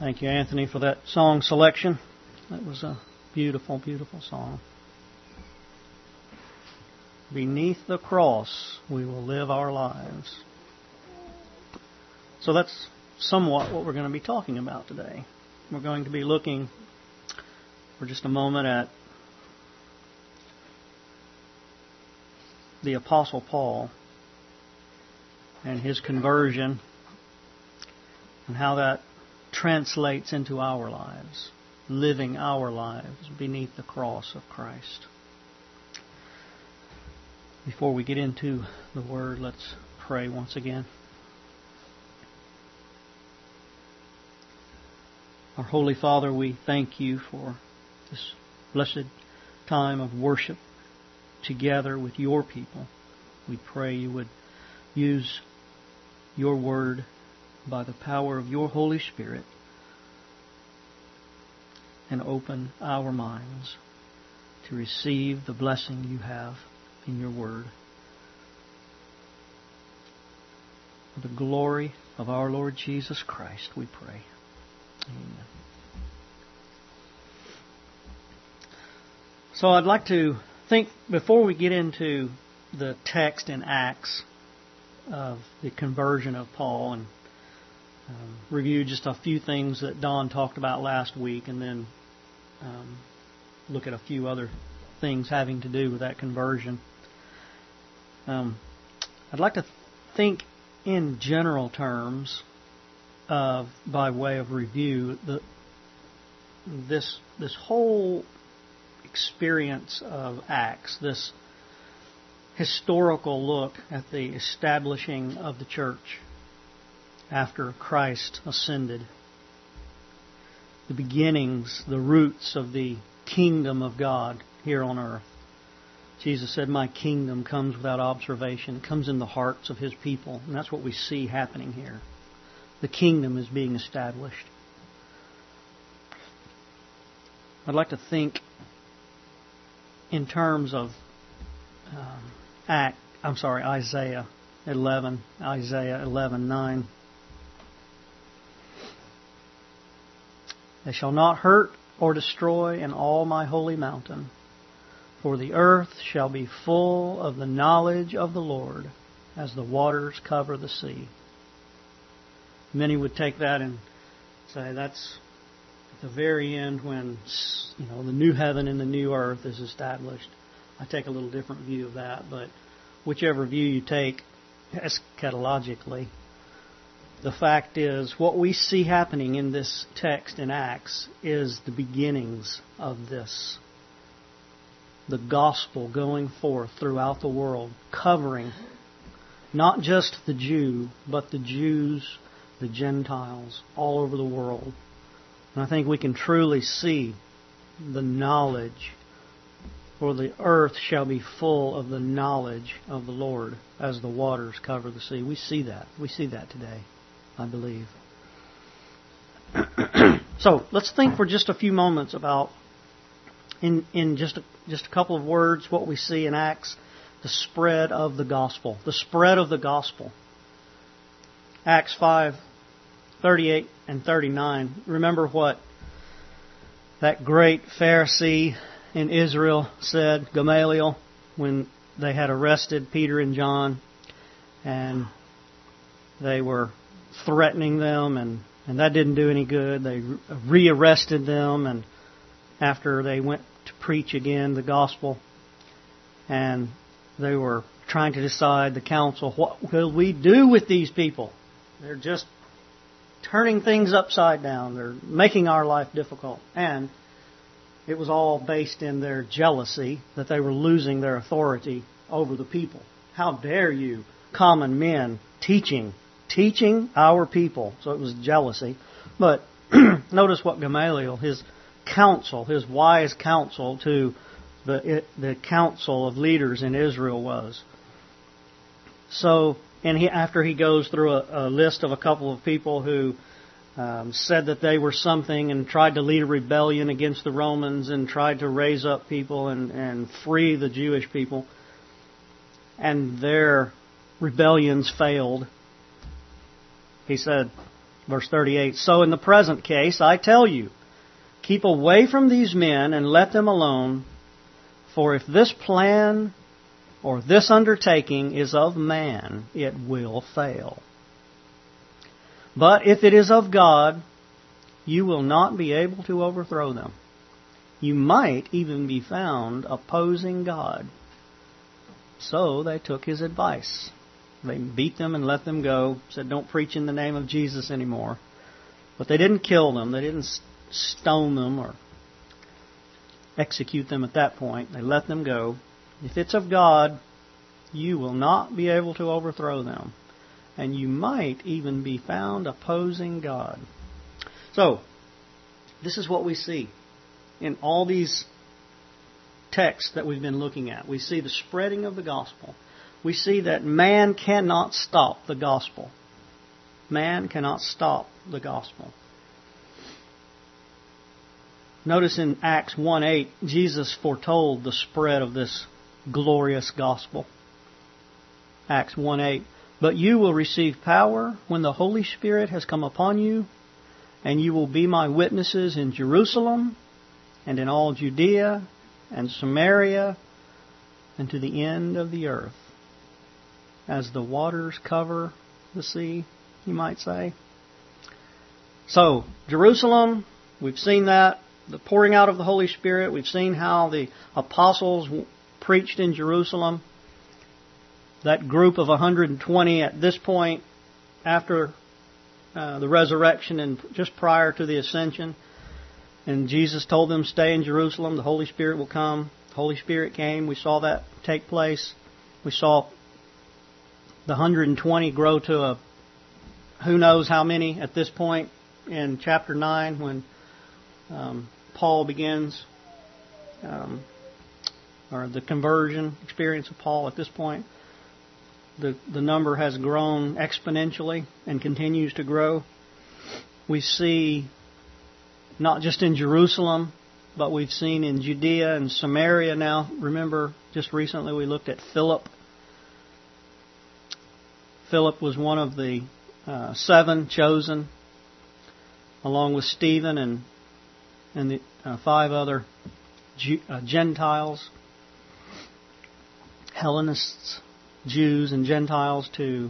Thank you, Anthony, for that song selection. That was a beautiful, beautiful song. Beneath the cross, we will live our lives. So that's somewhat what we're going to be talking about today. We're going to be looking for just a moment at the Apostle Paul and his conversion and how that translates into our lives, living our lives beneath the cross of Christ. Before we get into the Word, let's pray once again. Our Holy Father, we thank you for this blessed time of worship together with your people. We pray you would use your Word by the power of your Holy Spirit and open our minds to receive the blessing you have in your Word. For the glory of our Lord Jesus Christ, we pray. Amen. So I'd like to think, before we get into the text in Acts of the conversion of Paul, and review just a few things that Don talked about last week, and then look at a few other things having to do with that conversion. I'd like to think in general terms of, by way of review, this whole experience of Acts, this historical look at the establishing of the church after Christ ascended. The beginnings, the roots of the kingdom of God here on earth. Jesus said, "My kingdom comes without observation." It comes in the hearts of His people. And that's what we see happening here. The kingdom is being established. I'd like to think in terms of Isaiah 11:9. They shall not hurt or destroy in all my holy mountain, for the earth shall be full of the knowledge of the Lord as the waters cover the sea. Many would take that and say that's at the very end when the new heaven and the new earth is established. I take a little different view of that, but whichever view you take eschatologically, the fact is, what we see happening in this text in Acts is the beginnings of this. The gospel going forth throughout the world, covering not just the Jew, but the Jews, the Gentiles, all over the world. And I think we can truly see the knowledge, for the earth shall be full of the knowledge of the Lord as the waters cover the sea. We see that. We see that today, I believe. So let's think for just a few moments about, in just a couple of words, what we see in Acts, the spread of the gospel. The spread of the gospel. Acts 5:38 and 39. Remember what that great Pharisee in Israel said, Gamaliel, when they had arrested Peter and John, and they were threatening them, and that didn't do any good. They rearrested them, and after they went to preach again the gospel, and they were trying to decide, the council, what will we do with these people? They're just turning things upside down. They're making our life difficult. And it was all based in their jealousy that they were losing their authority over the people. How dare you, common men, teaching our people. So it was jealousy. But notice what Gamaliel, his counsel, his wise counsel to the council of leaders in Israel was. So, after he goes through a list of a couple of people who said that they were something and tried to lead a rebellion against the Romans and tried to raise up people and free the Jewish people, and their rebellions failed, he said, Verse 38, so in the present case, I tell you, keep away from these men and let them alone, for if this plan or this undertaking is of man, it will fail. But if it is of God, you will not be able to overthrow them. You might even be found opposing God. So they took his advice. They beat them and let them go, said don't preach in the name of Jesus anymore. But they didn't kill them. They didn't stone them or execute them at that point. They let them go. If it's of God, you will not be able to overthrow them. And you might even be found opposing God. So, this is what we see in all these texts that we've been looking at. We see the spreading of the gospel. We see that man cannot stop the gospel. Man cannot stop the gospel. Notice in Acts 1:8, Jesus foretold the spread of this glorious gospel. Acts 1:8, but you will receive power when the Holy Spirit has come upon you, and you will be my witnesses in Jerusalem and in all Judea and Samaria and to the end of the earth. As the waters cover the sea, you might say. So, Jerusalem, we've seen that. The pouring out of the Holy Spirit. We've seen how the apostles preached in Jerusalem. That group of 120 at this point, after the resurrection and just prior to the ascension. And Jesus told them, stay in Jerusalem. The Holy Spirit will come. The Holy Spirit came. We saw that take place. We saw the 120 grow to who knows how many at this point in chapter 9 when Paul begins, or the conversion experience of Paul at this point. The number has grown exponentially and continues to grow. We see not just in Jerusalem, but we've seen in Judea and Samaria now. Remember, just recently we looked at Philip. Philip was one of the 7 chosen, along with Stephen and the 5 other Gentiles, Hellenists, Jews and Gentiles, to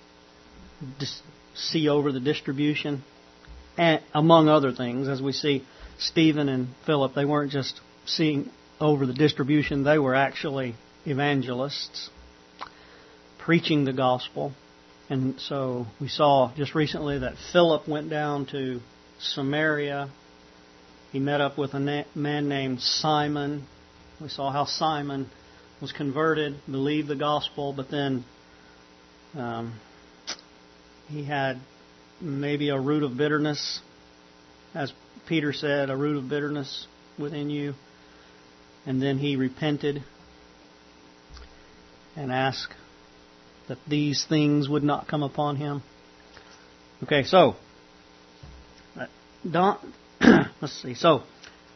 see over the distribution, and among other things. As we see Stephen and Philip, they weren't just seeing over the distribution, they were actually evangelists preaching the gospel. And so we saw just recently that Philip went down to Samaria. He met up with a man named Simon. We saw how Simon was converted, believed the gospel, but then he had maybe a root of bitterness, as Peter said, a root of bitterness within you. And then he repented and asked that these things would not come upon him. Okay, so let's see. So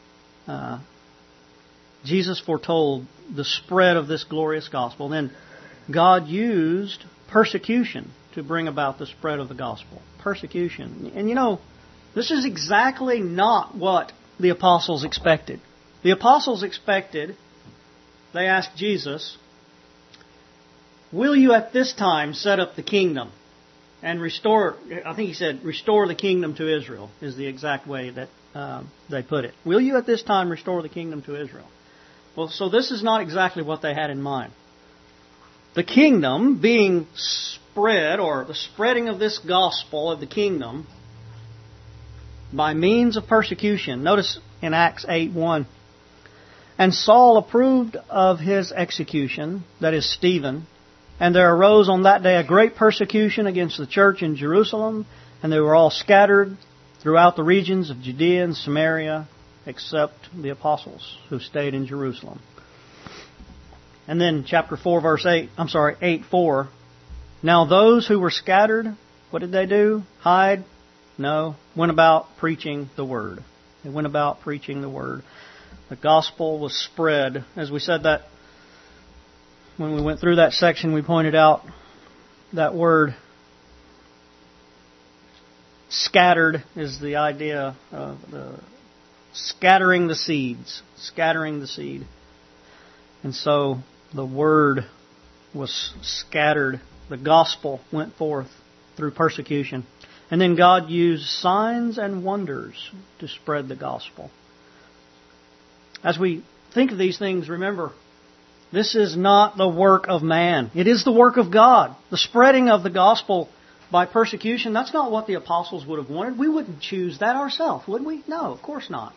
Jesus foretold the spread of this glorious gospel. Then God used persecution to bring about the spread of the gospel. Persecution. And you know, this is exactly not what the apostles expected. The apostles expected, they asked Jesus, will you at this time set up the kingdom and restore, I think he said, restore the kingdom to Israel, is the exact way that they put it. Will you at this time restore the kingdom to Israel? Well, so this is not exactly what they had in mind. The kingdom being spread, or the spreading of this gospel of the kingdom by means of persecution. Notice in Acts 8:1. And Saul approved of his execution, that is Stephen, and there arose on that day a great persecution against the church in Jerusalem, and they were all scattered throughout the regions of Judea and Samaria, except the apostles who stayed in Jerusalem. And then chapter 4, verse 8:4. Now those who were scattered, what did they do? Hide? No. Went about preaching the word. They went about preaching the word. The gospel was spread. As we said that when we went through that section, we pointed out that word scattered is the idea of the scattering the seeds, scattering the seed. And so the word was scattered. The gospel went forth through persecution. And then God used signs and wonders to spread the gospel. As we think of these things, remember, this is not the work of man. It is the work of God. The spreading of the gospel by persecution, that's not what the apostles would have wanted. We wouldn't choose that ourselves, would we? No, of course not.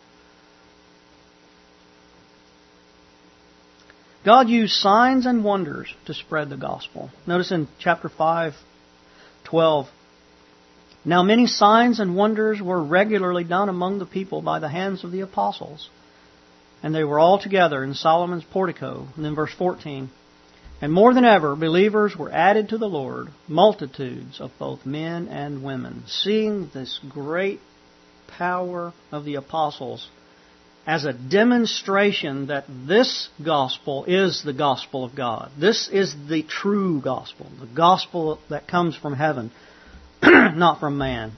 God used signs and wonders to spread the gospel. Notice in chapter 5:12, now many signs and wonders were regularly done among the people by the hands of the apostles. And they were all together in Solomon's portico. And then verse 14, and more than ever, believers were added to the Lord, multitudes of both men and women. Seeing this great power of the apostles as a demonstration that this gospel is the gospel of God. This is the true gospel, the gospel that comes from heaven, not from man.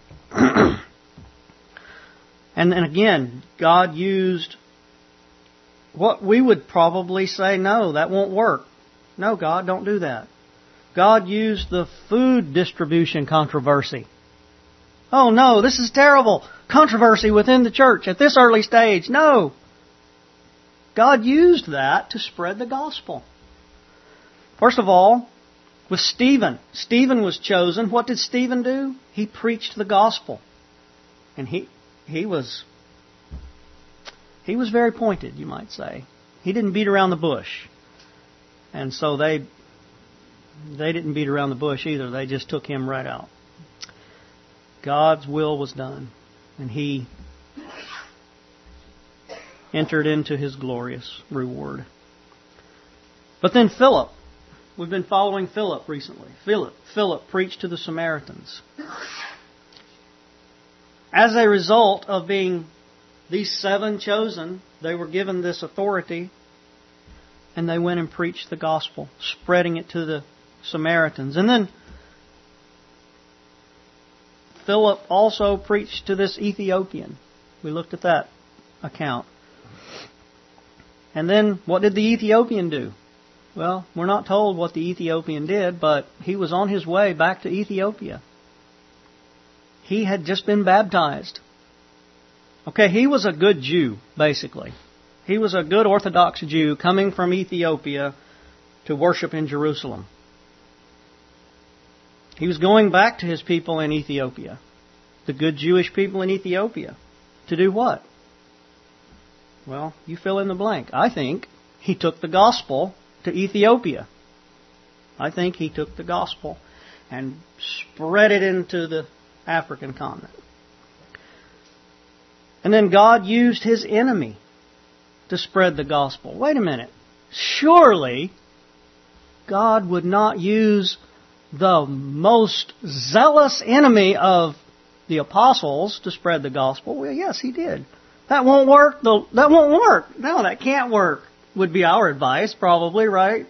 And then again, God used what we would probably say, no, that won't work. No, God, don't do that. God used the food distribution controversy. Oh no, this is terrible. Controversy within the church at this early stage. No. God used that to spread the gospel. First of all, with Stephen. Stephen was chosen. What did Stephen do? He preached the gospel. And he was very pointed, you might say. He didn't beat around the bush. And so they didn't beat around the bush either. They just took him right out. God's will was done. And he entered into his glorious reward. But then Philip. We've been following Philip recently. Philip preached to the Samaritans. As a result of being these 7 chosen, they were given this authority, and they went and preached the gospel, spreading it to the Samaritans. And then Philip also preached to this Ethiopian. We looked at that account. And then what did the Ethiopian do? Well, we're not told what the Ethiopian did, but he was on his way back to Ethiopia. He had just been baptized. Okay, he was a good Jew, basically. He was a good Orthodox Jew coming from Ethiopia to worship in Jerusalem. He was going back to his people in Ethiopia, the good Jewish people in Ethiopia, to do what? Well, you fill in the blank. I think he took the gospel to Ethiopia. I think he took the gospel and spread it into the African continent. And then God used his enemy to spread the gospel. Wait a minute. Surely God would not use the most zealous enemy of the apostles to spread the gospel. Well, yes, he did. That won't work. That won't work. No, that can't work. Would be our advice, probably, right?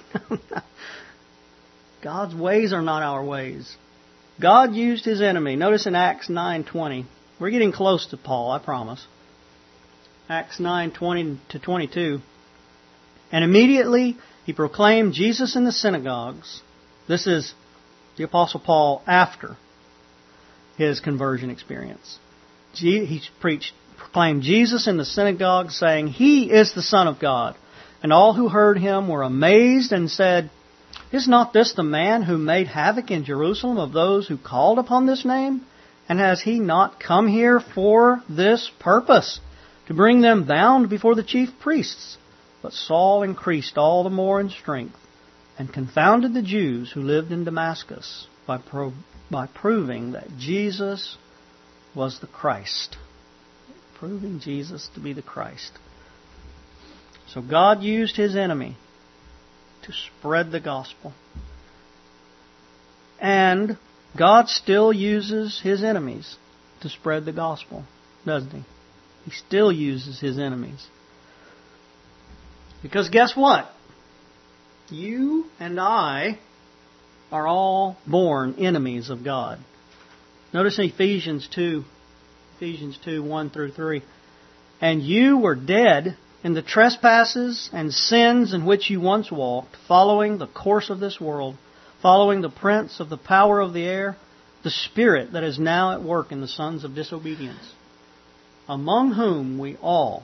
God's ways are not our ways. God used his enemy. Notice in Acts 9:20. We're getting close to Paul, I promise. Acts 9:20 to 22. And immediately he proclaimed Jesus in the synagogues. This is the Apostle Paul after his conversion experience. He proclaimed Jesus in the synagogue, saying, "He is the Son of God." And all who heard him were amazed and said, "Is not this the man who made havoc in Jerusalem of those who called upon this name? And has he not come here for this purpose, to bring them bound before the chief priests?" But Saul increased all the more in strength, and confounded the Jews who lived in Damascus by proving that Jesus was the Christ. Proving Jesus to be the Christ. So God used his enemy to spread the gospel. And God still uses his enemies to spread the gospel, doesn't he? He still uses his enemies. Because guess what? You and I are all born enemies of God. Notice in Ephesians 2, 1 through 3. And you were dead in the trespasses and sins in which you once walked, following the course of this world, following the prince of the power of the air, the spirit that is now at work in the sons of disobedience, among whom we all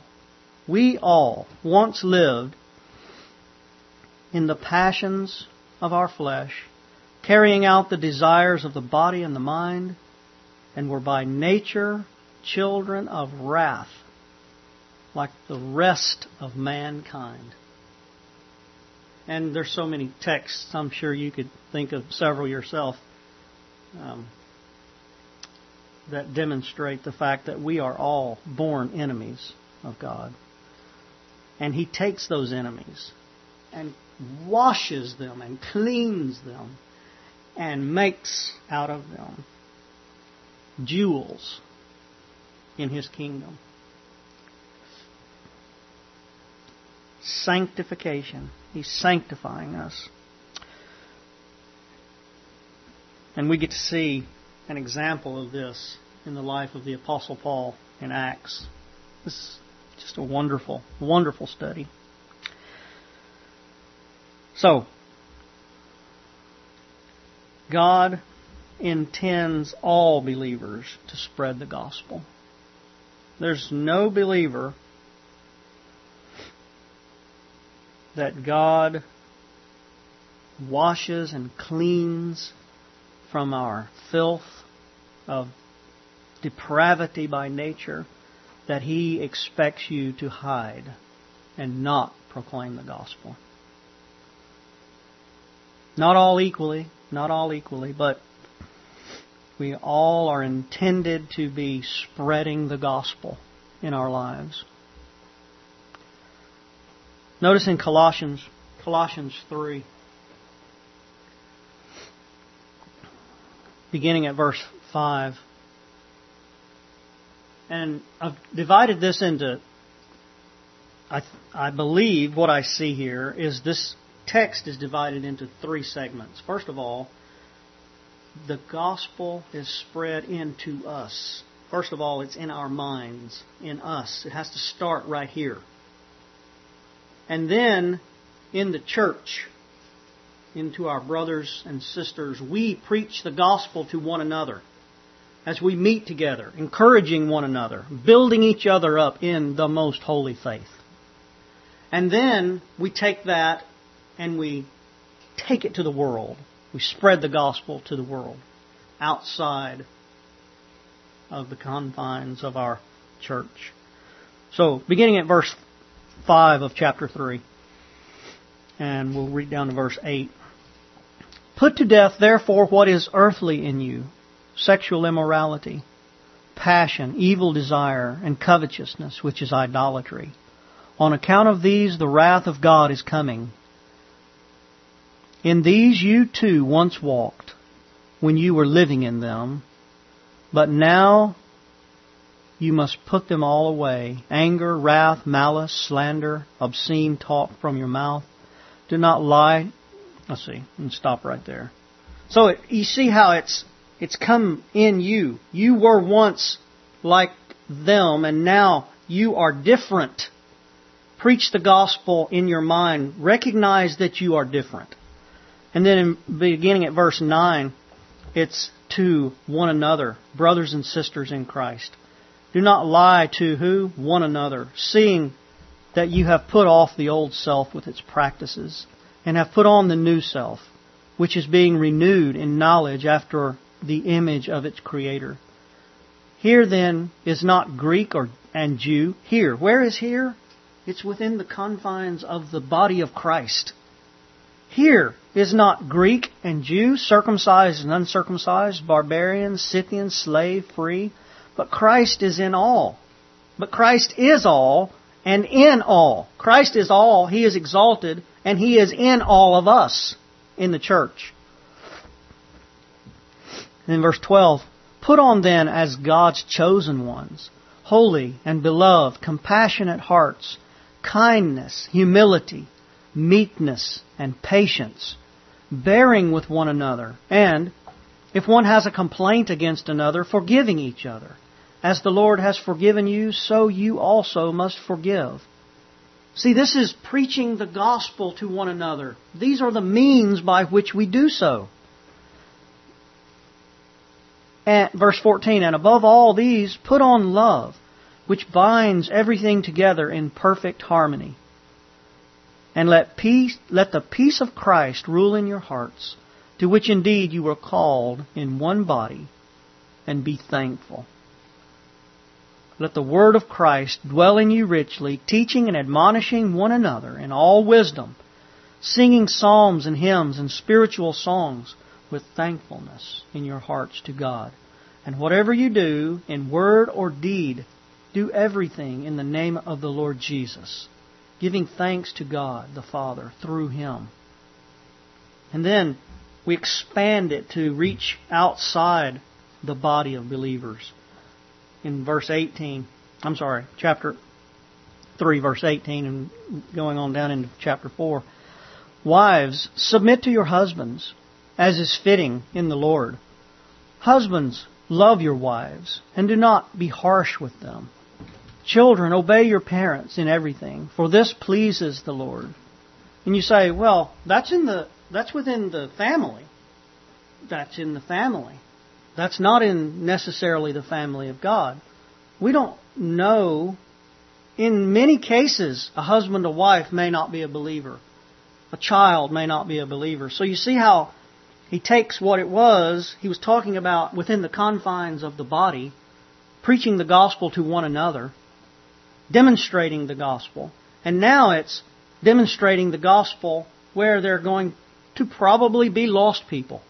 once lived in the passions of our flesh, carrying out the desires of the body and the mind, and were by nature children of wrath, like the rest of mankind. And there's so many texts, I'm sure you could think of several yourself, that demonstrate the fact that we are all born enemies of God. And He takes those enemies and washes them and cleans them and makes out of them jewels in His kingdom. Sanctification. He's sanctifying us. And we get to see an example of this in the life of the Apostle Paul in Acts. This is just a wonderful, wonderful study. So, God intends all believers to spread the gospel. There's no believer that God washes and cleans from our filth of depravity by nature that He expects you to hide and not proclaim the gospel. Not all equally, but we all are intended to be spreading the gospel in our lives. Notice in Colossians 3, beginning at verse 5. And I've divided this into, I believe what I see here is this text is divided into 3 segments. First of all, the gospel is spread into us. First of all, it's in our minds, in us. It has to start right here. And then, in the church, into our brothers and sisters, we preach the gospel to one another as we meet together, encouraging one another, building each other up in the most holy faith. And then we take that and we take it to the world. We spread the gospel to the world outside of the confines of our church. So, beginning at verse 5 of chapter 3, and we'll read down to verse 8. Put to death, therefore, what is earthly in you, sexual immorality, passion, evil desire, and covetousness, which is idolatry. On account of these, the wrath of God is coming. In these you too once walked, when you were living in them, but now you must put them all away. Anger, wrath, malice, slander, obscene talk from your mouth. Do not lie. Let's see. And stop right there. So you see how it's come in you. You were once like them, and now you are different. Preach the gospel in your mind. Recognize that you are different. And then beginning at verse 9, it's to one another, brothers and sisters in Christ. Do not lie to who? One another, seeing that you have put off the old self with its practices, and have put on the new self, which is being renewed in knowledge after the image of its Creator. Here then is not Greek and Jew. Here. Where is here? It's within the confines of the body of Christ. Here is not Greek and Jew, circumcised and uncircumcised, barbarian, Scythian, slave, free, but Christ is in all. But Christ is all and in all. Christ is all, He is exalted, and He is in all of us in the church. And in verse 12, put on then as God's chosen ones, holy and beloved, compassionate hearts, kindness, humility, meekness, and patience, bearing with one another, and If one has a complaint against another, forgiving each other. As the Lord has forgiven you, so you also must forgive. See, this is preaching the gospel to one another. These are the means by which we do so. And verse 14, and above all these, put on love, which binds everything together in perfect harmony. And let the peace of Christ rule in your hearts, to which indeed you were called in one body, and be thankful. Let the word of Christ dwell in you richly, teaching and admonishing one another in all wisdom, singing psalms and hymns and spiritual songs with thankfulness in your hearts to God. And whatever you do, in word or deed, do everything in the name of the Lord Jesus, giving thanks to God the Father through Him. And then we expand it to reach outside the body of believers. In chapter 3, verse 18, and going on down into chapter 4. Wives, submit to your husbands, as is fitting in the Lord. Husbands, love your wives, and do not be harsh with them. Children, obey your parents in everything, for this pleases the Lord. And you say, well, that's within the family. That's in the family. That's not in necessarily the family of God. We don't know. In many cases, a husband or wife may not be a believer. A child may not be a believer. So you see how he takes what it was he was talking about within the confines of the body, preaching the gospel to one another, demonstrating the gospel. And now it's demonstrating the gospel where they're going to probably be lost people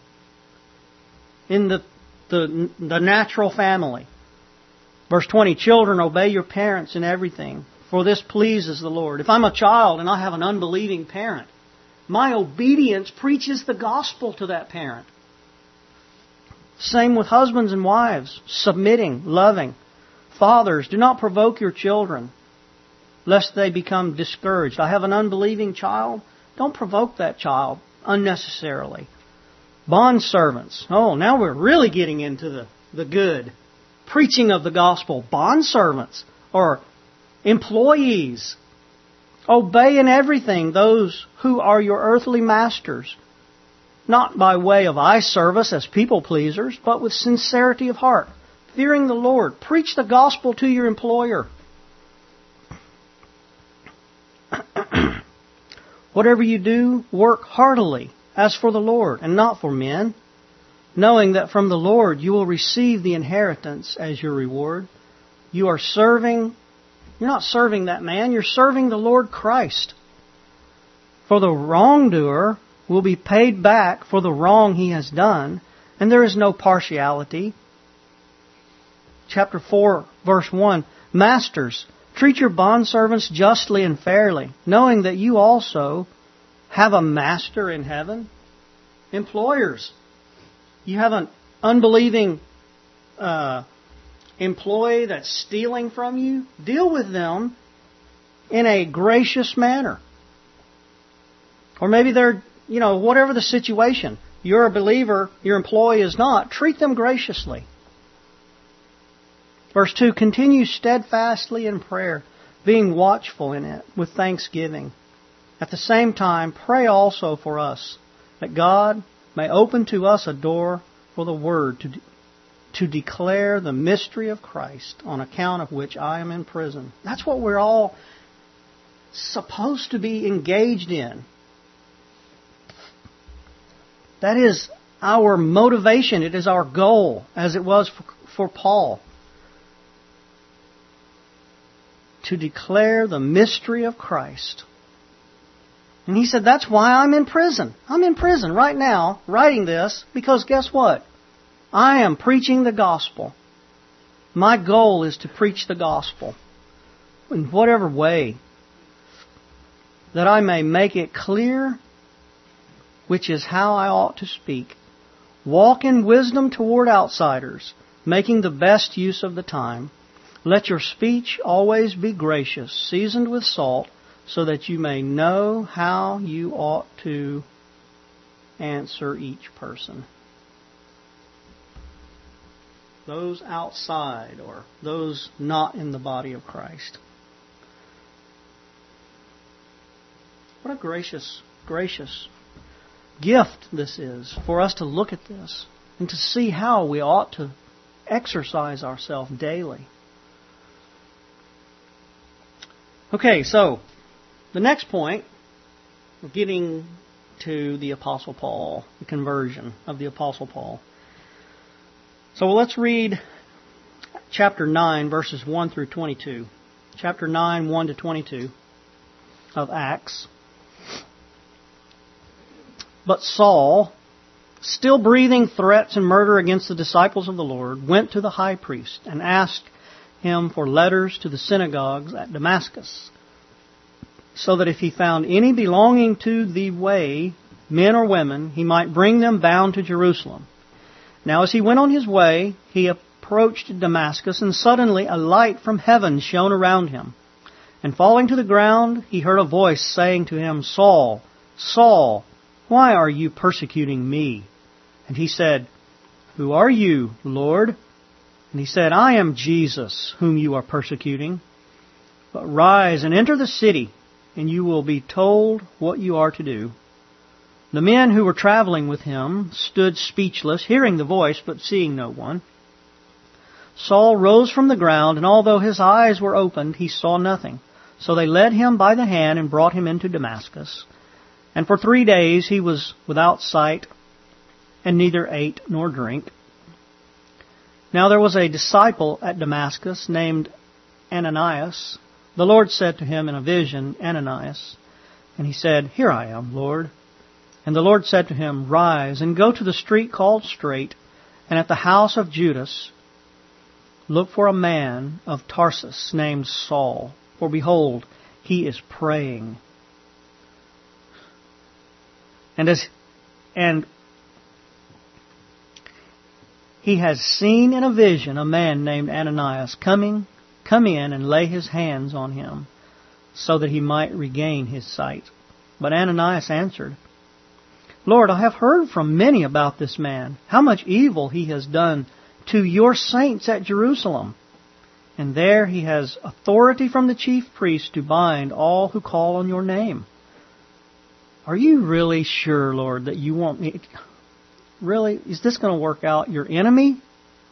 in the natural family. Verse 20, children, obey your parents in everything, for this pleases the Lord. If I'm a child and I have an unbelieving parent, my obedience preaches the gospel to that parent. Same with husbands and wives, submitting, loving. Fathers, do not provoke your children, lest they become discouraged. I have an unbelieving child. Don't provoke that child unnecessarily. Bondservants. Oh, now we're really getting into the good. Preaching of the gospel. Bondservants, or employees. Obey in everything those who are your earthly masters, not by way of eye service as people pleasers, but with sincerity of heart, fearing the Lord. Preach the gospel to your employer. Whatever you do, work heartily, as for the Lord, and not for men, knowing that from the Lord you will receive the inheritance as your reward. You're not serving that man, you're serving the Lord Christ. For the wrongdoer will be paid back for the wrong he has done, and there is no partiality. Chapter 4, verse 1, Masters, treat your bondservants justly and fairly, knowing that you also have a master in heaven. Employers, you have an unbelieving employee that's stealing from you. Deal with them in a gracious manner. Or maybe they're, whatever the situation. You're a believer, your employee is not. Treat them graciously. Verse 2, continue steadfastly in prayer, being watchful in it with thanksgiving. At the same time, pray also for us, that God may open to us a door for the word to declare the mystery of Christ, on account of which I am in prison. That's what we're all supposed to be engaged in. That is our motivation. It is our goal, as it was for Paul. To declare the mystery of Christ. And he said, that's why I'm in prison. I'm in prison right now, writing this, because guess what? I am preaching the gospel. My goal is to preach the gospel in whatever way, that I may make it clear, which is how I ought to speak. Walk in wisdom toward outsiders, making the best use of the time. Let your speech always be gracious, seasoned with salt, so that you may know how you ought to answer each person. those outside or those not in the body of Christ. What a gracious, gracious gift this is for us to look at this and to see how we ought to exercise ourselves daily. Okay, so the next point, we're getting to the Apostle Paul, the conversion of the Apostle Paul. So let's read chapter 9, verses 1 through 22. Chapter 9, 1 to 22 of Acts. But Saul, still breathing threats and murder against the disciples of the Lord, went to the high priest and asked him for letters to the synagogues at Damascus, so that if he found any belonging to the way, men or women, he might bring them bound to Jerusalem. Now as he went on his way, he approached Damascus, and suddenly a light from heaven shone around him. And falling to the ground, he heard a voice saying to him, Saul, Saul, why are you persecuting me? And he said, Who are you, Lord? And he said, I am Jesus, whom you are persecuting. But rise and enter the city, and you will be told what you are to do. The men who were traveling with him stood speechless, hearing the voice, but seeing no one. Saul rose from the ground, and although his eyes were opened, he saw nothing. So they led him by the hand and brought him into Damascus. And for 3 days he was without sight, and neither ate nor drank. Now there was a disciple at Damascus named Ananias. The Lord said to him in a vision, Ananias. And he said, Here I am, Lord. And the Lord said to him, Rise and go to the street called Straight, and at the house of Judas look for a man of Tarsus named Saul. For behold, he is praying. And he has seen in a vision a man named Ananias come in and lay his hands on him, so that he might regain his sight. But Ananias answered, Lord, I have heard from many about this man, how much evil he has done to your saints at Jerusalem. And there he has authority from the chief priest to bind all who call on your name. Are you really sure, Lord, that you want me? Really? Is this going to work out your enemy?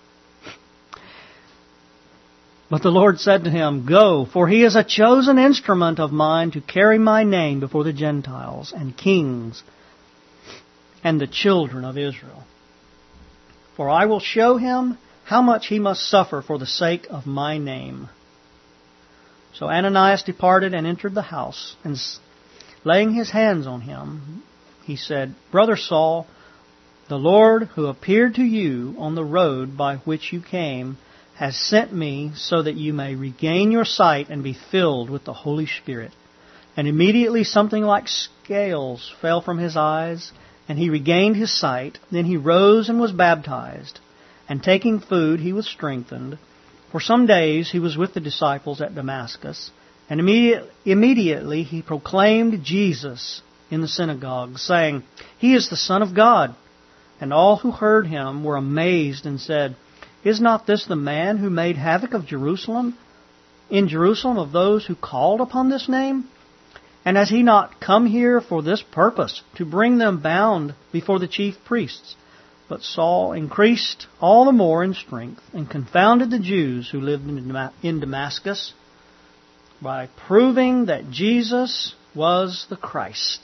But the Lord said to him, Go, for he is a chosen instrument of mine to carry my name before the Gentiles and kings and the children of Israel. For I will show him how much he must suffer for the sake of my name. So Ananias departed and entered the house, and laying his hands on him, he said, Brother Saul, the Lord who appeared to you on the road by which you came has sent me so that you may regain your sight and be filled with the Holy Spirit. And immediately something like scales fell from his eyes, and he regained his sight. Then he rose and was baptized. And taking food, he was strengthened. For some days he was with the disciples at Damascus. And immediately he proclaimed Jesus in the synagogue, saying, He is the Son of God. And all who heard him were amazed and said, Is not this the man who made havoc of Jerusalem, in Jerusalem of those who called upon this name? And has he not come here for this purpose, to bring them bound before the chief priests? But Saul increased all the more in strength and confounded the Jews who lived in Damascus by proving that Jesus was the Christ.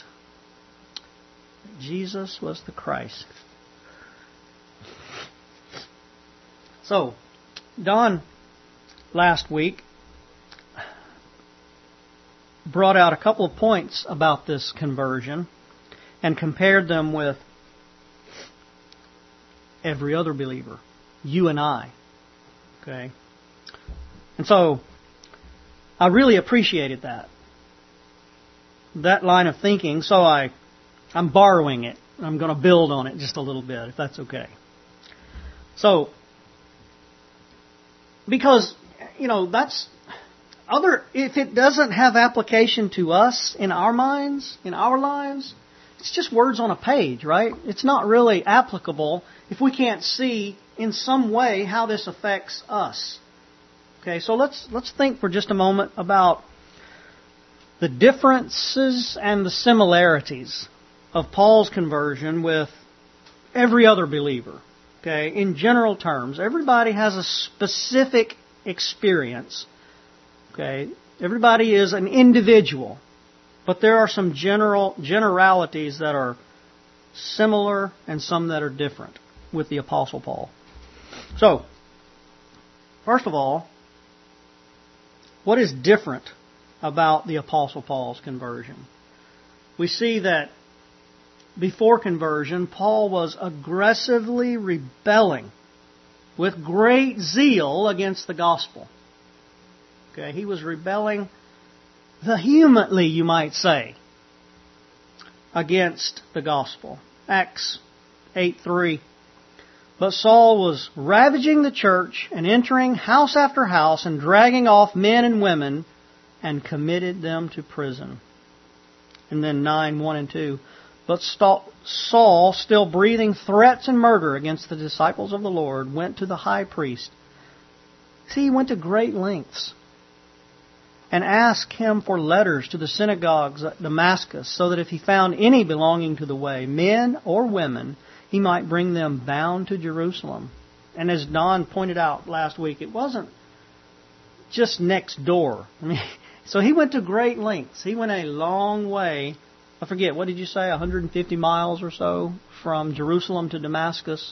Jesus was the Christ. So, Don last week brought out a couple of points about this conversion and compared them with every other believer, you and I. Okay? And so, I really appreciated that line of thinking, so I'm borrowing it. I'm going to build on it just a little bit, if that's okay. So, because, that's if it doesn't have application to us in our minds, in our lives, it's just words on a page, right? It's not really applicable if we can't see in some way how this affects us. Okay, so let's think for just a moment about the differences and the similarities of Paul's conversion with every other believer. Okay, in general terms, everybody has a specific experience. Okay, everybody is an individual, but there are some generalities that are similar and some that are different with the Apostle Paul. So, first of all, what is different about the Apostle Paul's conversion? We see that before conversion, Paul was aggressively rebelling with great zeal against the gospel. Okay, he was rebelling vehemently, you might say, against the gospel. Acts 8:3. But Saul was ravaging the church and entering house after house and dragging off men and women and committed them to prison. And then 9:1 and 2. But Saul, still breathing threats and murder against the disciples of the Lord, went to the high priest. See, he went to great lengths and asked him for letters to the synagogues at Damascus, so that if he found any belonging to the way, men or women, he might bring them bound to Jerusalem. And as Don pointed out last week, it wasn't just next door. So he went to great lengths. He went a long way. I forget, what did you say, 150 miles or so from Jerusalem to Damascus,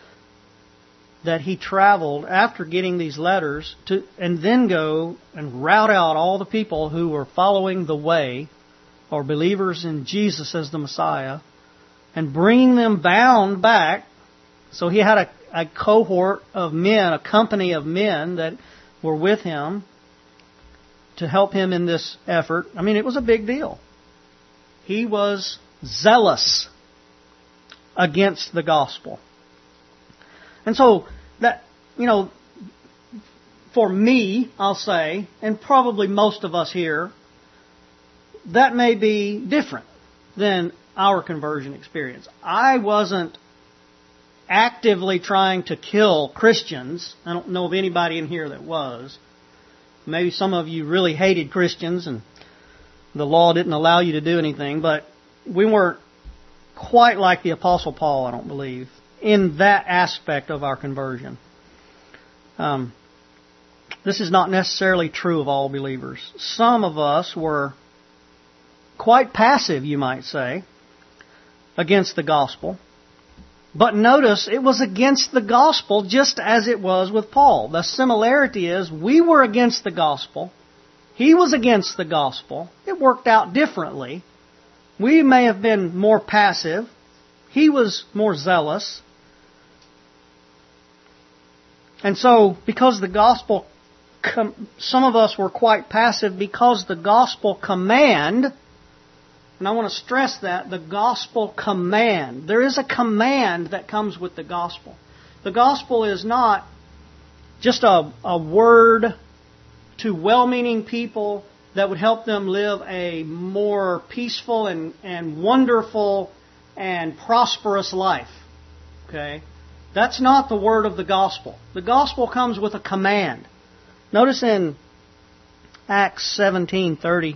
that he traveled after getting these letters to, and then go and rout out all the people who were following the way or believers in Jesus as the Messiah and bringing them bound back. So he had a cohort of men, a company of men that were with him to help him in this effort. I mean, it was a big deal. He was zealous against the gospel. And so that, for me, I'll say, and probably most of us here, that may be different than our conversion experience. I wasn't actively trying to kill Christians. I don't know of anybody in here that was. Maybe some of you really hated Christians and the law didn't allow you to do anything, but we weren't quite like the Apostle Paul, I don't believe, in that aspect of our conversion. This is not necessarily true of all believers. Some of us were quite passive, you might say, against the gospel. But notice, it was against the gospel just as it was with Paul. The similarity is, we were against the gospel. He was against the gospel. It worked out differently. We may have been more passive. He was more zealous. And so, because the gospel, some of us were quite passive because the gospel command, and I want to stress that, the gospel command. There is a command that comes with the gospel. The gospel is not just a word to well-meaning people that would help them live a more peaceful and wonderful and prosperous life. Okay? That's not the word of the gospel. The gospel comes with a command. Notice in Acts 17:30,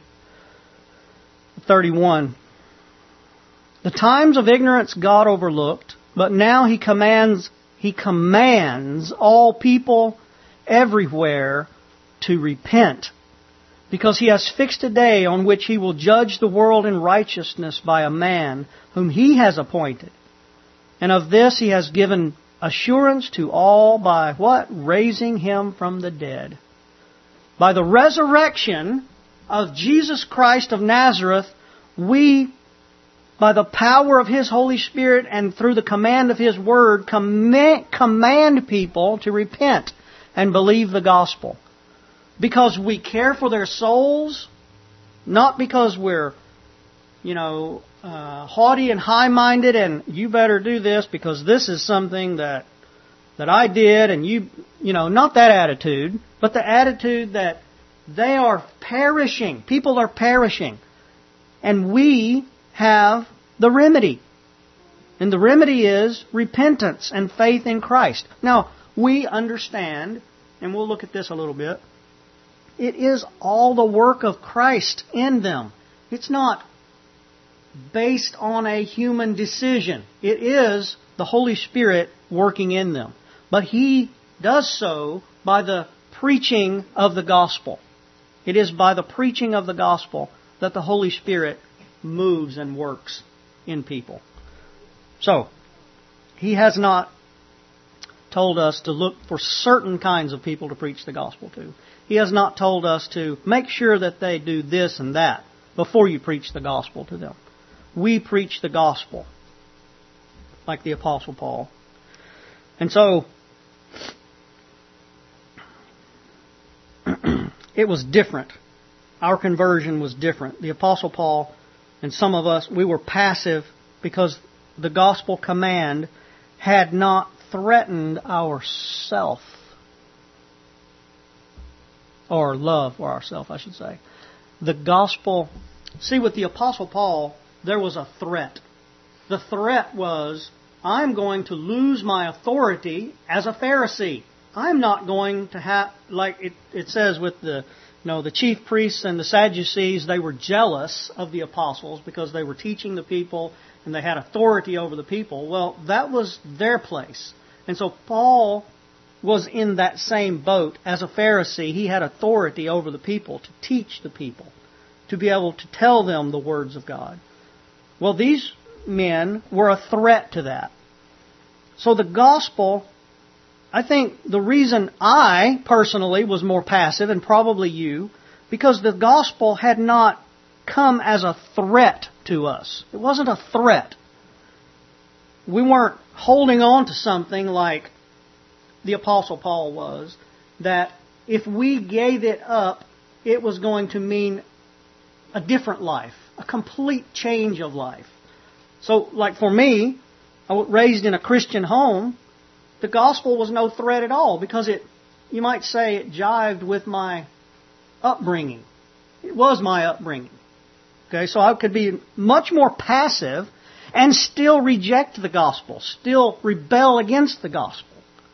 31, the times of ignorance God overlooked, but now He commands all people everywhere to repent, because He has fixed a day on which He will judge the world in righteousness by a man whom He has appointed. And of this He has given assurance to all by what? Raising Him from the dead. By the resurrection of Jesus Christ of Nazareth, we, by the power of His Holy Spirit and through the command of His Word, command people to repent and believe the gospel. Because we care for their souls, not because we're, haughty and high-minded and you better do this because this is something that I did and not that attitude, but the attitude that they are perishing. People are perishing. And we have the remedy. And the remedy is repentance and faith in Christ. Now, we understand, and we'll look at this a little bit, it is all the work of Christ in them. It's not based on a human decision. It is the Holy Spirit working in them. But He does so by the preaching of the gospel. It is by the preaching of the gospel that the Holy Spirit moves and works in people. So, He has not told us to look for certain kinds of people to preach the gospel to. He has not told us to make sure that they do this and that before you preach the gospel to them. We preach the gospel, like the Apostle Paul. And so, it was different. Our conversion was different. The Apostle Paul and some of us, we were passive because the gospel command had not threatened our self. Or love for ourself, I should say. The gospel, see with the Apostle Paul, there was a threat. The threat was, I'm going to lose my authority as a Pharisee. I'm not going to have, like it says with the chief priests and the Sadducees, they were jealous of the apostles because they were teaching the people and they had authority over the people. Well, that was their place. And so Paul was in that same boat. As a Pharisee, he had authority over the people to teach the people, to be able to tell them the words of God. Well, these men were a threat to that. So the gospel, I think the reason I personally was more passive, and probably you, because the gospel had not come as a threat to us. It wasn't a threat. We weren't holding on to something like the Apostle Paul was, that if we gave it up, it was going to mean a different life, a complete change of life. So, like for me, I was raised in a Christian home. The gospel was no threat at all because you might say it jived with my upbringing. It was my upbringing. Okay, so I could be much more passive and still reject the gospel, still rebel against the gospel.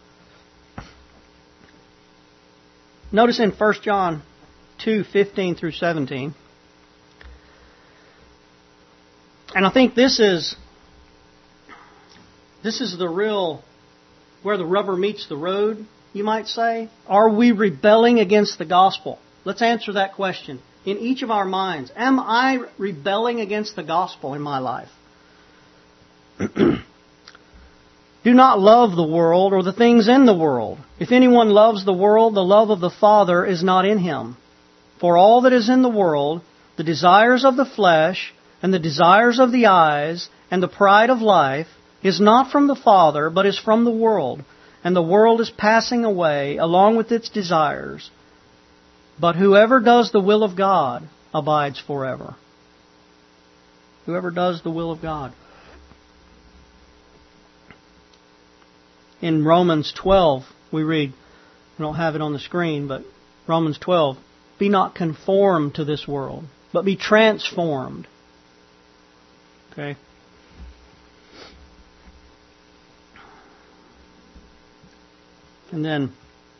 Notice in 1 John 2:15 through 17. And I think this is the real, where the rubber meets the road, you might say. Are we rebelling against the gospel? Let's answer that question in each of our minds. Am I rebelling against the gospel in my life? Do not love the world or the things in the world. If anyone loves the world, the love of the Father is not in him. For all that is in the world, the desires of the flesh and the desires of the eyes and the pride of life, is not from the Father, but is from the world. And the world is passing away along with its desires. But whoever does the will of God abides forever. Whoever does the will of God. In Romans 12, we read, I don't have it on the screen, but Romans 12, be not conformed to this world, but be transformed. Okay? And then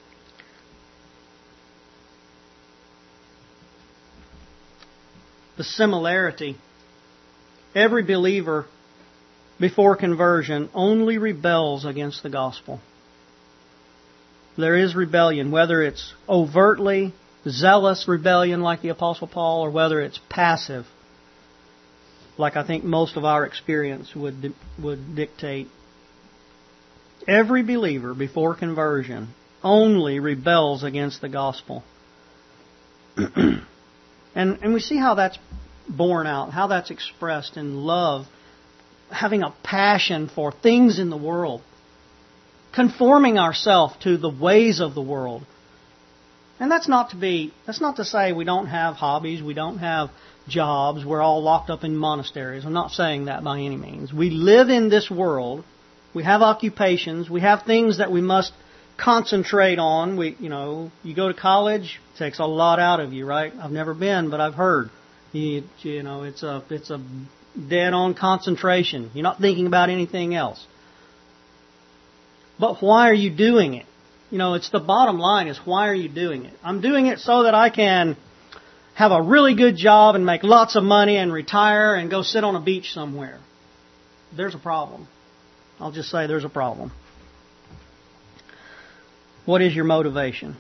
the similarity. Every believer before conversion only rebels against the gospel. There is rebellion, whether it's overtly zealous rebellion like the Apostle Paul, or whether it's passive, like I think most of our experience would dictate. Every believer before conversion only rebels against the gospel. And we see how that's borne out, how that's expressed in love, having a passion for things in the world, conforming ourselves to the ways of the world. And that's not to say we don't have hobbies, we don't have jobs, we're all locked up in monasteries. I'm not saying that by any means. We live in this world, we have occupations, we have things that we must concentrate on. You go to college, it takes a lot out of you, right? I've never been, but I've heard. It's a dead on concentration. You're not thinking about anything else. But why are you doing it? It's the bottom line is, why are you doing it? I'm doing it so that I can have a really good job and make lots of money and retire and go sit on a beach somewhere. There's a problem. I'll just say there's a problem. What is your motivation?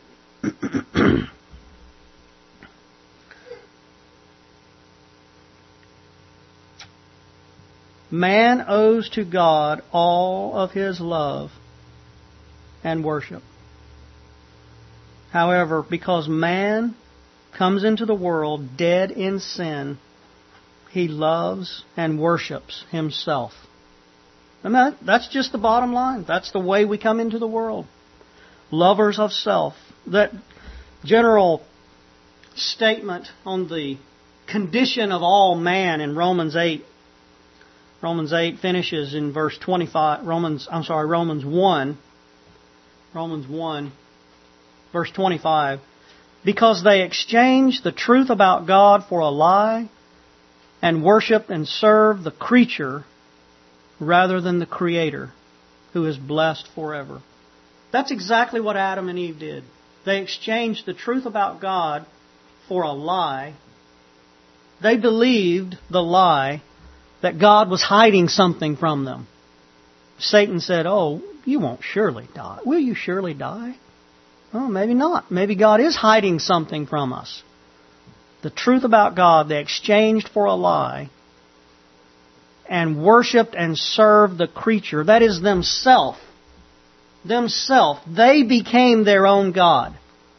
Man owes to God all of his love and worship. However, because man comes into the world dead in sin, he loves and worships himself. And that's just the bottom line. That's the way we come into the world. Lovers of self. That general statement on the condition of all man in Romans 8. Romans 8 finishes in verse 25. Romans 1. Romans 1, verse 25. Because they exchanged the truth about God for a lie and worshiped and served the creature rather than the Creator, who is blessed forever. That's exactly what Adam and Eve did. They exchanged the truth about God for a lie. They believed the lie that God was hiding something from them. Satan said, "Oh, you won't surely die. Will you surely die?" Well, maybe not. Maybe God is hiding something from us. The truth about God they exchanged for a lie and worshipped and served the creature. That is themselves. They became their own God.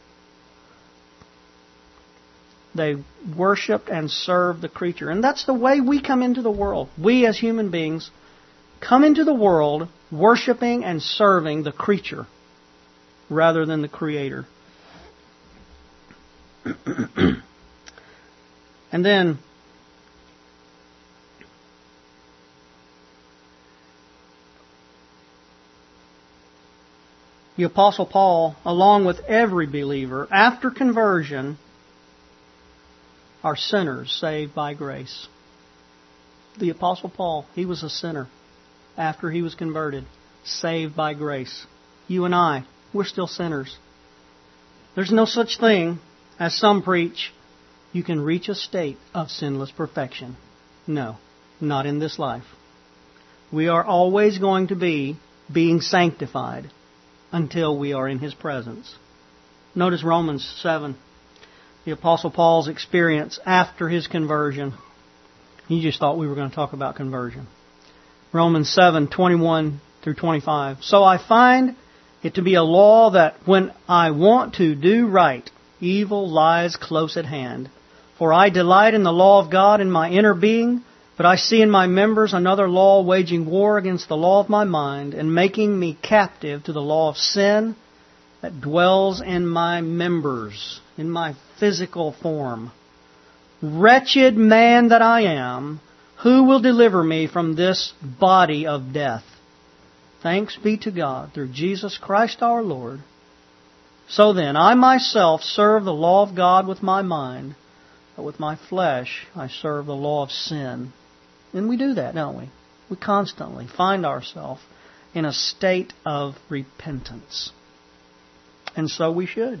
They worshipped and served the creature. And that's the way we come into the world. We as human beings come into the world worshipping and serving the creature rather than the Creator. And then the Apostle Paul, along with every believer, after conversion, are sinners saved by grace. The Apostle Paul, he was a sinner after he was converted, saved by grace. You and I, we're still sinners. There's no such thing as some preach, you can reach a state of sinless perfection. No, not in this life. We are always going to be being sanctified until we are in His presence. Notice Romans 7, the Apostle Paul's experience after his conversion. You just thought we were going to talk about conversion. Romans 7, 21 through 25. So I find it to be a law that when I want to do right, evil lies close at hand. For I delight in the law of God in my inner being, but I see in my members another law waging war against the law of my mind and making me captive to the law of sin that dwells in my members, in my physical form. Wretched man that I am, who will deliver me from this body of death? Thanks be to God through Jesus Christ our Lord. So then, I myself serve the law of God with my mind, but with my flesh I serve the law of sin. And we do that, don't we? We constantly find ourselves in a state of repentance. And so we should.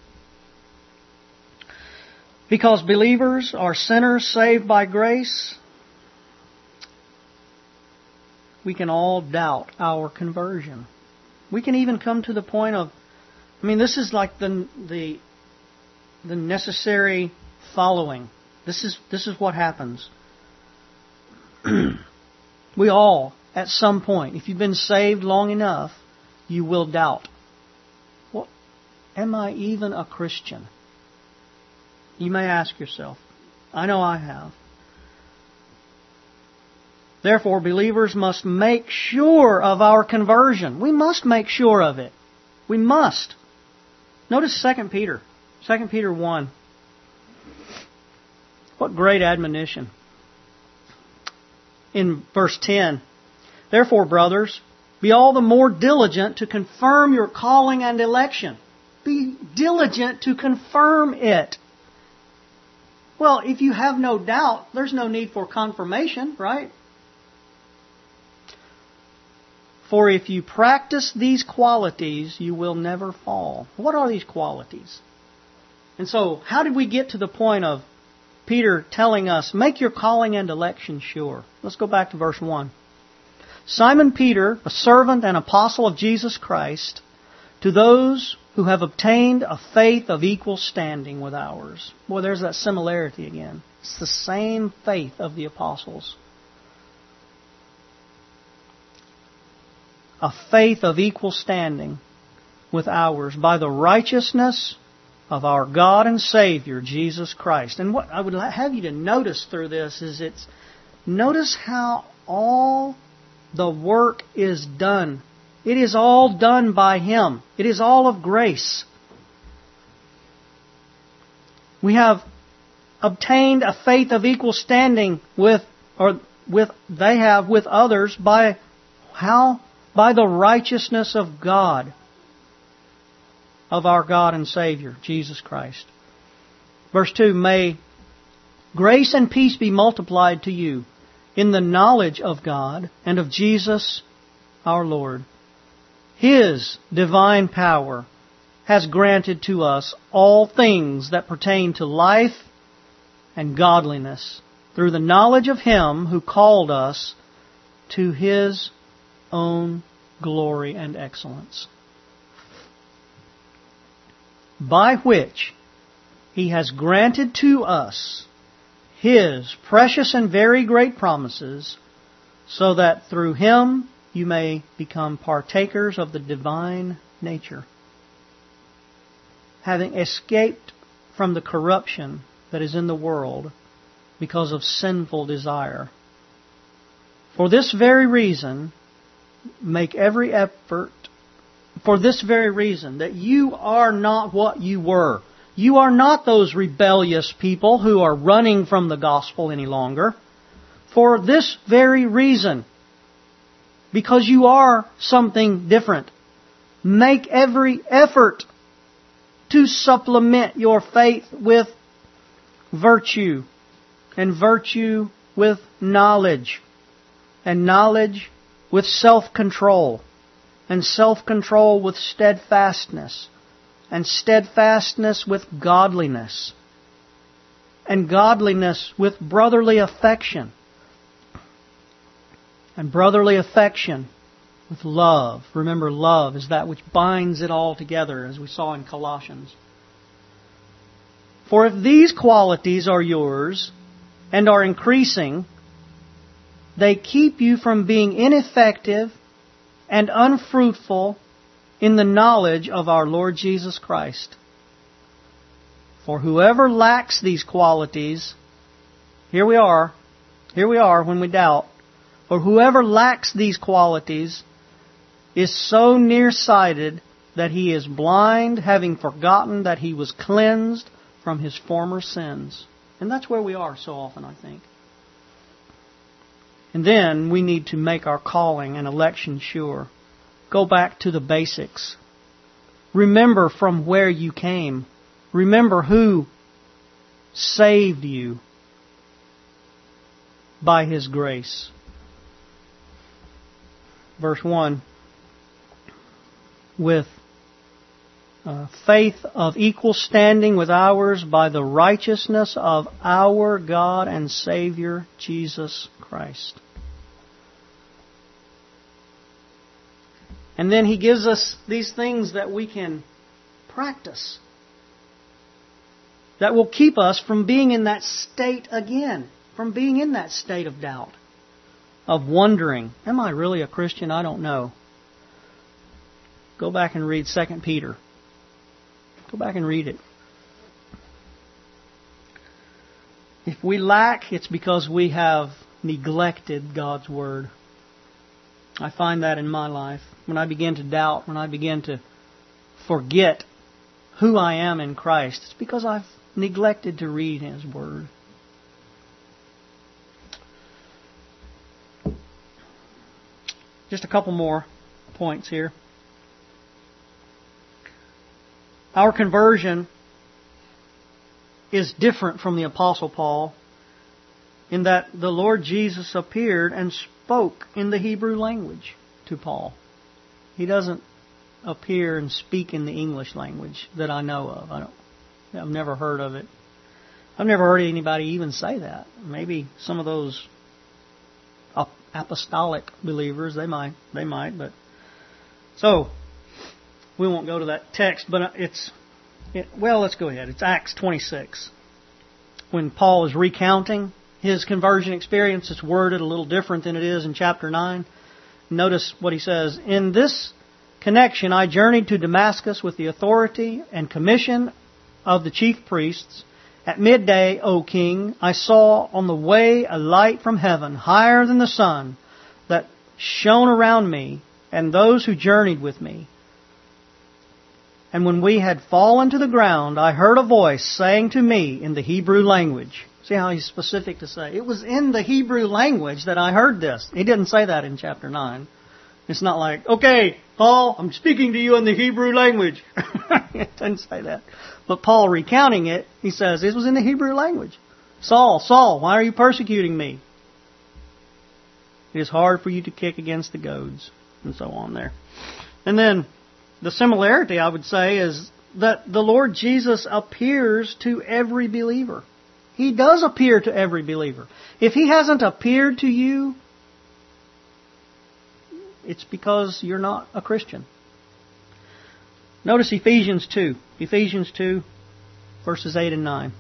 Because believers are sinners saved by grace, we can all doubt our conversion. We can even come to the point of, this is like the necessary following. This is what happens. We all, at some point, if you've been saved long enough, you will doubt. Well, am I even a Christian? You may ask yourself. I know I have. Therefore, believers must make sure of our conversion. We must make sure of it. We must. Notice 2 Peter. 2 Peter 1. What great admonition. In verse 10, therefore, brothers, be all the more diligent to confirm your calling and election. Be diligent to confirm it. Well, if you have no doubt, there's no need for confirmation, right? For if you practice these qualities, you will never fall. What are these qualities? And so, how did we get to the point of Peter telling us, make your calling and election sure? Let's go back to verse 1. Simon Peter, a servant and apostle of Jesus Christ, to those who have obtained a faith of equal standing with ours. Boy, there's that similarity again. It's the same faith of the apostles. A faith of equal standing with ours by the righteousness of our God and Savior, Jesus Christ. And what I would have you to notice through this is notice how all the work is done. It is all done by Him. It is all of grace. We have obtained a faith of equal standing with others by how? By the righteousness of God, of our God and Savior, Jesus Christ. Verse 2, may grace and peace be multiplied to you in the knowledge of God and of Jesus our Lord. His divine power has granted to us all things that pertain to life and godliness through the knowledge of Him who called us to His own glory and excellence, by which He has granted to us His precious and very great promises, so that through Him you may become partakers of the divine nature, having escaped from the corruption that is in the world because of sinful desire. For this very reason, make every effort, for this very reason, that you are not what you were. You are not those rebellious people who are running from the gospel any longer. For this very reason, because you are something different, make every effort to supplement your faith with virtue, and virtue with knowledge, and knowledge with self-control, and self-control with steadfastness, and steadfastness with godliness, and godliness with brotherly affection, and brotherly affection with love. Remember, love is that which binds it all together, as we saw in Colossians. For if these qualities are yours and are increasing, they keep you from being ineffective and unfruitful in the knowledge of our Lord Jesus Christ. For whoever lacks these qualities, here we are when we doubt, for whoever lacks these qualities is so nearsighted that he is blind, having forgotten that he was cleansed from his former sins. And that's where we are so often, I think. And then we need to make our calling and election sure. Go back to the basics. Remember from where you came. Remember who saved you by His grace. Verse 1. With faith of equal standing with ours by the righteousness of our God and Savior, Jesus Christ. And then He gives us these things that we can practice, that will keep us from being in that state again, from being in that state of doubt, of wondering, am I really a Christian? I don't know. Go back and read 2 Peter. Go back and read it. If we lack, it's because we have neglected God's Word. I find that in my life. When I begin to doubt, when I begin to forget who I am in Christ, it's because I've neglected to read His Word. Just a couple more points here. Our conversion is different from the Apostle Paul in that the Lord Jesus appeared and spoke in the Hebrew language to Paul. He doesn't appear and speak in the English language that I know of. I've never heard of it. I've never heard anybody even say that. Maybe some of those apostolic believers, they might, but so we won't go to that text, but let's go ahead. It's Acts 26. When Paul is recounting his conversion experience, it's worded a little different than it is in chapter 9. Notice what he says. In this connection, I journeyed to Damascus with the authority and commission of the chief priests. At midday, O king, I saw on the way a light from heaven, higher than the sun, that shone around me and those who journeyed with me. And when we had fallen to the ground, I heard a voice saying to me in the Hebrew language. See how he's specific to say. It was in the Hebrew language that I heard this. He didn't say that in chapter 9. It's not like, okay, Paul, I'm speaking to you in the Hebrew language. It doesn't say that. But Paul recounting it, he says, it was in the Hebrew language. Saul, Saul, why are you persecuting me? It is hard for you to kick against the goads. And so on there. And then the similarity, I would say, is that the Lord Jesus appears to every believer. He does appear to every believer. If He hasn't appeared to you, it's because you're not a Christian. Notice Ephesians 2. Ephesians 2, verses 8 and 9.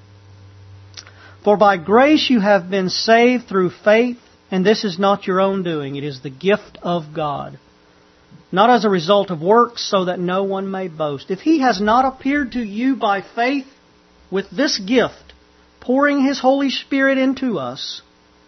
For by grace you have been saved through faith, and this is not your own doing. It is the gift of God. Not as a result of works, so that no one may boast. If He has not appeared to you by faith with this gift, pouring His Holy Spirit into us,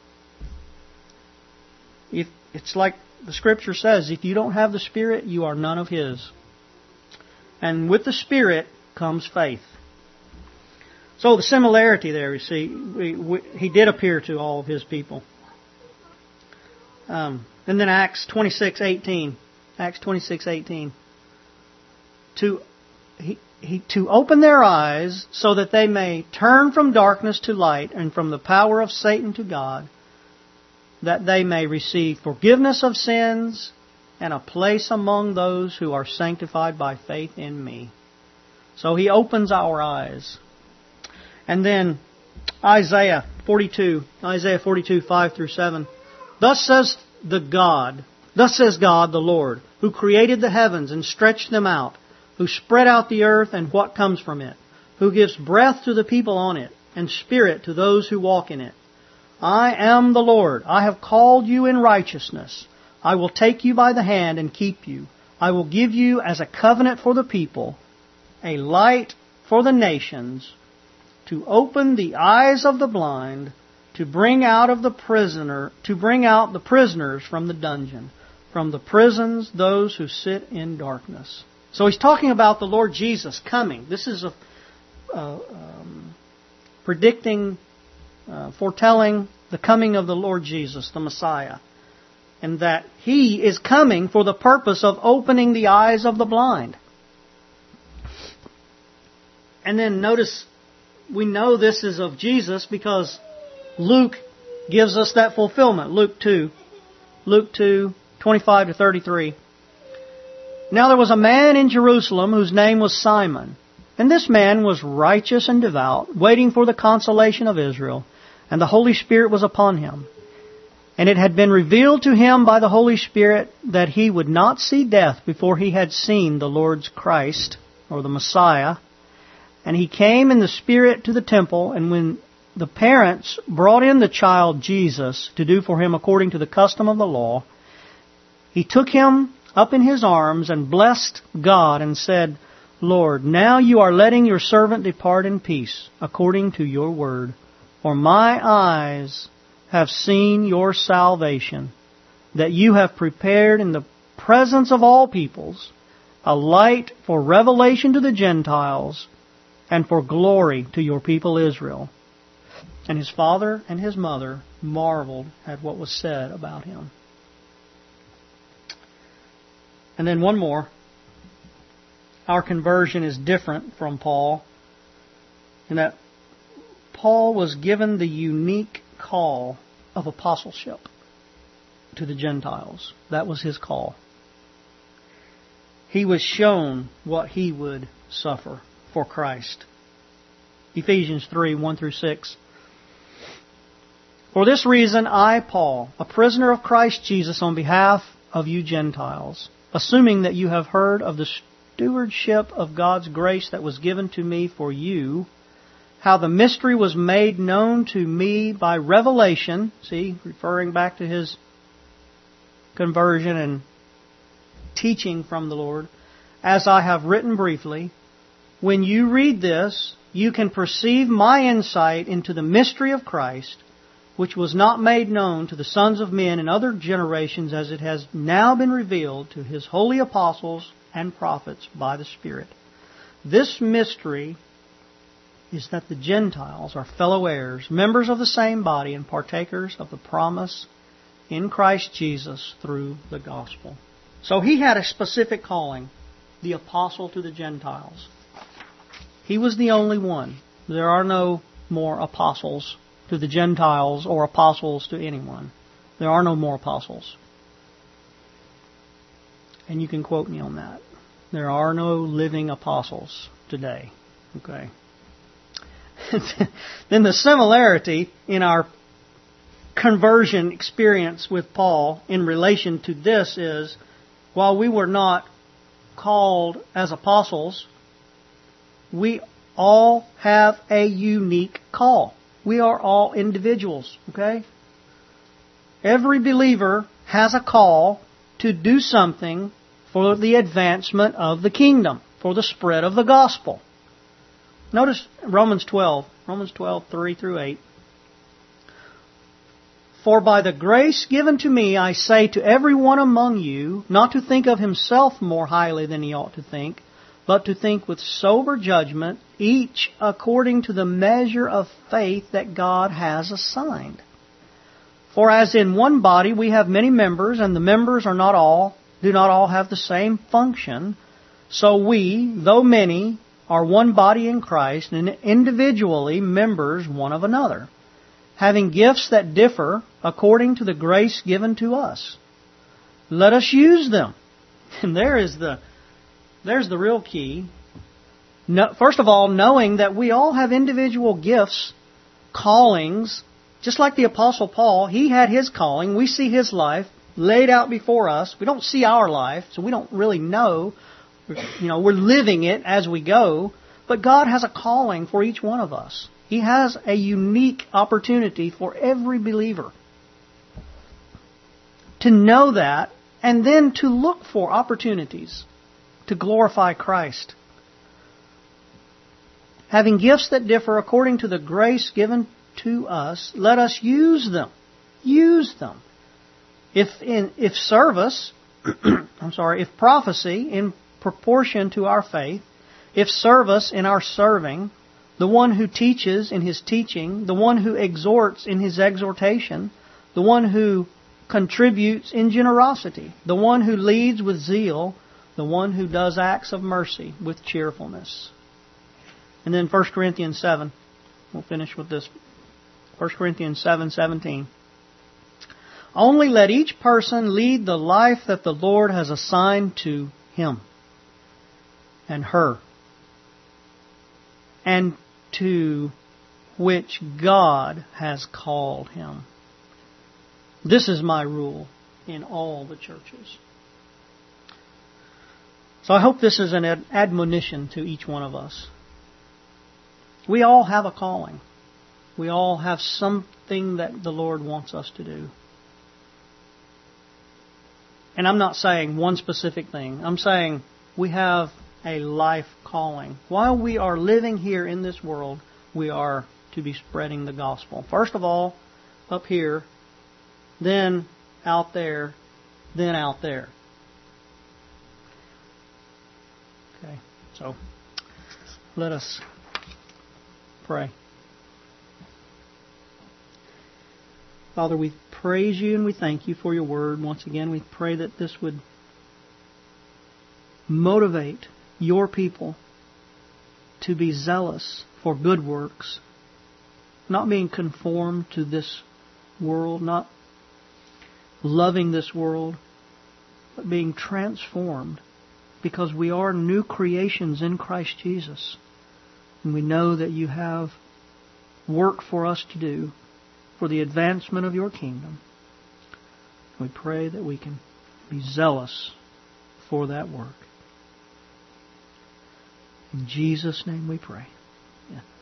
it's like the Scripture says, if you don't have the Spirit, you are none of His. And with the Spirit comes faith. So the similarity there, you see, He did appear to all of His people. And then Acts 26:18. Acts 26:18. To open their eyes so that they may turn from darkness to light and from the power of Satan to God, that they may receive forgiveness of sins and a place among those who are sanctified by faith in me. So He opens our eyes. And then Isaiah 42, 5 through 7. Thus says God, the Lord, who created the heavens and stretched them out, who spread out the earth and what comes from it, who gives breath to the people on it, and spirit to those who walk in it. I am the Lord. I have called you in righteousness. I will take you by the hand and keep you. I will give you as a covenant for the people, a light for the nations, to open the eyes of the blind, to bring out the prisoners from the dungeon, from the prisons those who sit in darkness. So He's talking about the Lord Jesus coming. This is foretelling the coming of the Lord Jesus, the Messiah. And that He is coming for the purpose of opening the eyes of the blind. And then notice, we know this is of Jesus because Luke gives us that fulfillment. Luke 2, 25 to 33. Now there was a man in Jerusalem whose name was Simon. And this man was righteous and devout, waiting for the consolation of Israel. And the Holy Spirit was upon him. And it had been revealed to him by the Holy Spirit that he would not see death before he had seen the Lord's Christ, or the Messiah. And he came in the Spirit to the temple, and when the parents brought in the child Jesus to do for him according to the custom of the law, he took him up in his arms and blessed God and said, Lord, now you are letting your servant depart in peace, according to your word. For my eyes have seen your salvation, that you have prepared in the presence of all peoples a light for revelation to the Gentiles and for glory to your people Israel. And his father and his mother marveled at what was said about him. And then one more. Our conversion is different from Paul in that Paul was given the unique call of apostleship to the Gentiles. That was his call. He was shown what he would suffer for Christ. Ephesians 3, 1 through 6. For this reason, I, Paul, a prisoner of Christ Jesus, on behalf of you Gentiles, assuming that you have heard of the stewardship of God's grace that was given to me for you, how the mystery was made known to me by revelation, see, referring back to his conversion and teaching from the Lord, as I have written briefly. When you read this, you can perceive my insight into the mystery of Christ, which was not made known to the sons of men in other generations, as it has now been revealed to His holy apostles and prophets by the Spirit. This mystery is that the Gentiles are fellow heirs, members of the same body, and partakers of the promise in Christ Jesus through the gospel. So he had a specific calling, the apostle to the Gentiles. He was the only one. There are no more apostles to the Gentiles or apostles to anyone. There are no more apostles. And you can quote me on that. There are no living apostles today. Okay. Then the similarity in our conversion experience with Paul in relation to this is, while we were not called as apostles, we all have a unique call. We are all individuals, okay? Every believer has a call to do something for the advancement of the kingdom, for the spread of the gospel. Notice Romans 12, 3 through 8. For by the grace given to me, I say to every one among you, not to think of himself more highly than he ought to think, but to think with sober judgment, each according to the measure of faith that God has assigned. For as in one body we have many members, and the members do not all have the same function, so we, though many, are one body in Christ, and individually members one of another, having gifts that differ according to the grace given to us. Let us use them. And there's the real key. First of all, knowing that we all have individual gifts, callings, just like the Apostle Paul. He had his calling. We see his life laid out before us. We don't see our life, so we don't really know. We're living it as we go. But God has a calling for each one of us. He has a unique opportunity for every believer to know that, and then to look for opportunities to glorify Christ. Having gifts that differ according to the grace given to us, let us use them. Use them. If service, if prophecy in proportion to our faith, if service in our serving, the one who teaches in his teaching, the one who exhorts in his exhortation, the one who contributes in generosity, the one who leads with zeal, the one who does acts of mercy with cheerfulness. And then 1 Corinthians 7. We'll finish with this. 1 Corinthians 7:17. Only let each person lead the life that the Lord has assigned to him and her, and to which God has called him. This is my rule in all the churches. So I hope this is an admonition to each one of us. We all have a calling. We all have something that the Lord wants us to do. And I'm not saying one specific thing. I'm saying we have a life calling. While we are living here in this world, we are to be spreading the gospel. First of all, up here, then out there, then out there. Okay, so let us pray. Father, we praise you and we thank you for your word. Once again, we pray that this would motivate your people to be zealous for good works, not being conformed to this world, not loving this world, but being transformed, because we are new creations in Christ Jesus. And we know that you have work for us to do for the advancement of your kingdom. We pray that we can be zealous for that work. In Jesus' name we pray. Amen.